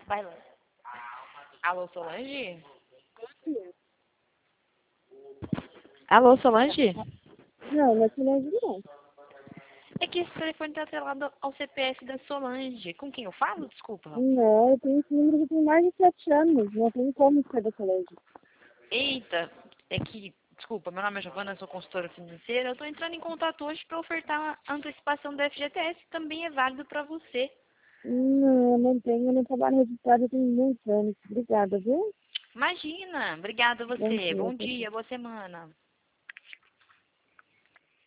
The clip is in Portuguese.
Vai lá. Alô, Solange? Alô, Solange? Não, não é Solange, não. É que esse telefone está atrelado ao CPF da Solange. Com quem eu falo? Desculpa. Não, eu tenho esse número que tem mais de 7 anos. Não tem como ser da Solange. Eita, é que, desculpa, meu nome é Giovana, sou consultora financeira. Eu estou entrando em contato hoje para ofertar a antecipação da FGTS. Também é válido para você. Não, não tenho. Eu não trabalho registrado, eu tenho muitos anos. Obrigada, viu? Imagina. Obrigada a Bom você. dia, Bom tchau, tchau. dia, boa semana.